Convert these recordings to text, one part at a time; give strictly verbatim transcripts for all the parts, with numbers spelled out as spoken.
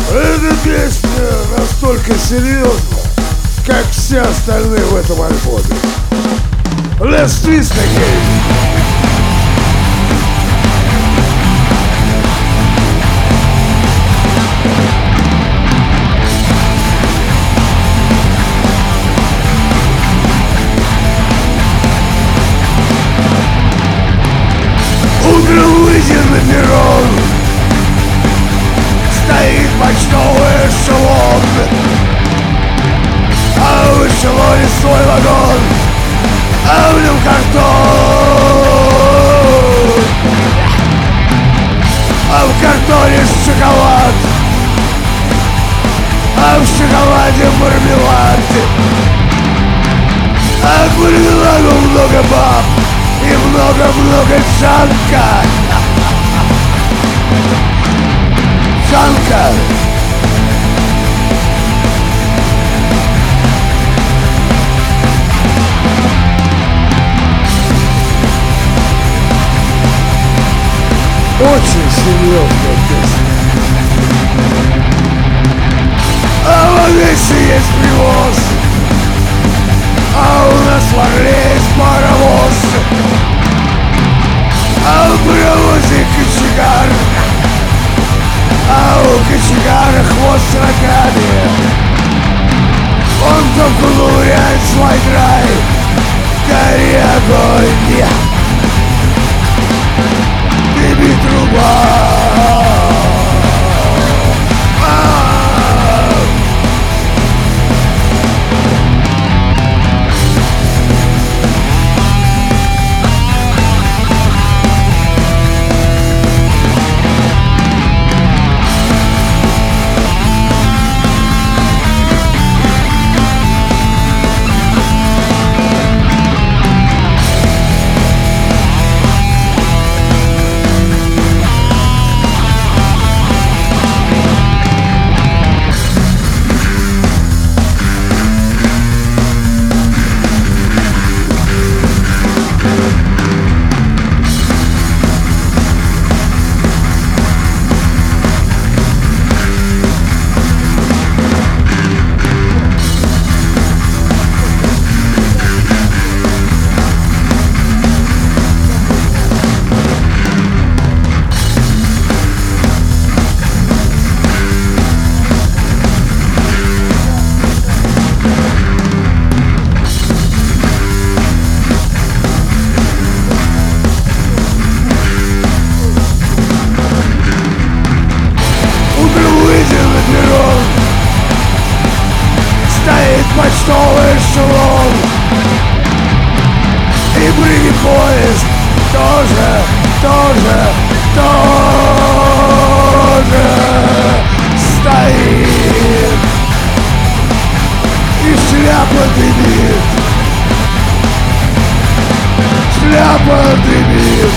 Эта песня настолько серьезна, как все остальные в этом альбоме. Let's twist again. Утром выйдем на перрон, стоит почтовый эшелон, а в эшелоне свой вагон, а в нем картон, а в картоне шоколад, а в шоколаде мармелад, а к мармеладу много баб и много-много джанка. Джанка. Очень серьезная песня. А в Одессе есть привоз, а у нас в Орле есть паровоз, а в паровозе кочегар, а у кочегара хвост с рогами. Он то ковыряет свой край, гори огонь, дыми труба. Почтовый эшелон и бронепоезд тоже, тоже, тоже стоит, и шляпа дымит, шляпа дымит,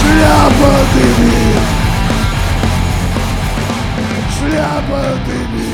шляпа дымит, шляпа дымит.